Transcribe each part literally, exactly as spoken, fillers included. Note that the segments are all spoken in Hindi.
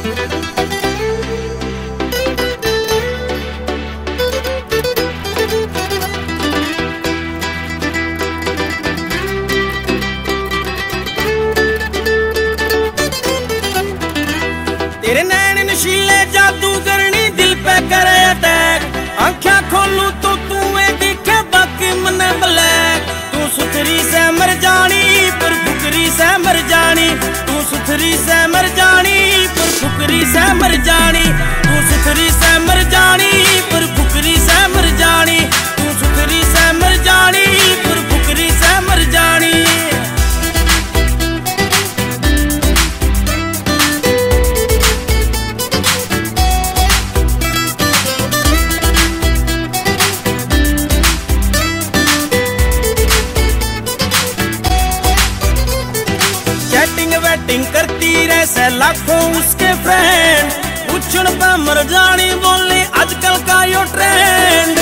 तेरे नैन नशीले जादू करनी दिल पे करे अटैक। आँखें खोलू तो तू दिखे बाकी मने ब्लैक। तू सुथरी से मर जानी पर फुकरी से मर जानी। तू सुथरी से मर जानी पर फुकरी से मर जानी। तू सुथरी से मर जानी पर फुकरी से मर जानी। तू सुथरी से मर जानी पर फुकरी से मर जानी। चैटिंग वेटिंग करती रहे से लाखों उसके फ्रेंड। उछण पे मर जानी बोली आजकल का यो ट्रेंड।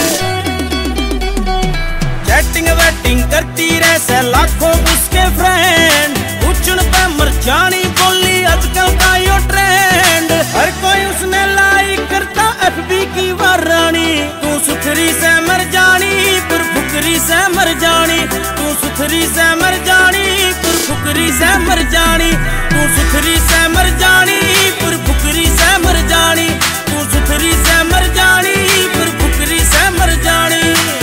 चैटिंग वेटिंग करती रहे से लाखों उसके फ्रेंड। उछण पे मर जानी बोली आजकल का यो ट्रेंड। हर कोई उसने लाइक करता एफबी की वारानी। तू सुथरी से मर जानी पर फुकरी से मर जानी। तू सुथरी से मर जानी पर फुकरी से मर जानी। तू सुथरी से मर जानी पर फुकरी से मर जानी। तू सुथरी से मर जानी पर फुकरी से मर जानी।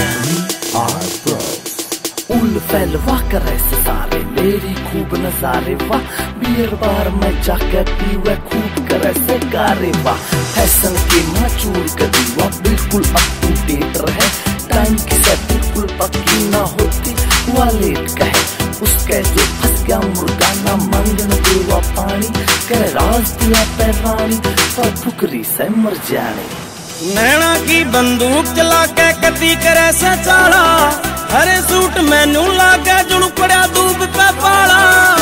उल वाह करे सितारे मेरी खूब नजारे वाह। बियर बार में जाके पीवे खूब करे से गारे वाह। फैशन के माचूर कदी वाह बिल्कुल अप टू डेट रहे। टाइम की से बिल्कुल पक्की ना होती हुआ लेट कहे। उसके जो फंस गया मुर्गा ना मंगन देवा पानी। करे राज दिया पैरानी पर फुकरी से मर जाने। नैना की बंदूक चला के कदी करे से चाला। हरे सूट मैनू लागे जुड़ पड़ा दूब पे पाला।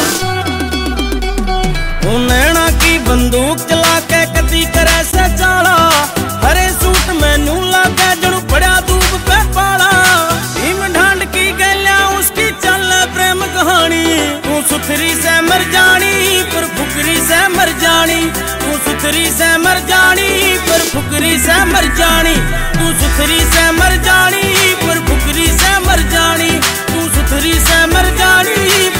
नैना की बंदूक चला के कदी करे से चाला। हरे सूट मैनू लागे जुड़ पड़ा दूब पे पाला। भीम ढांड की गैल्या उसकी चल प्रेम कहानी। तू सुथरी से मर जानी पर फुकरी से मर जानी। तू सुथरी से मर जानी पर फुकरी से मर जानी। तू सुथरी से मर जानी पर फुकरी से मर जानी। तू सुथरी से मर जानी।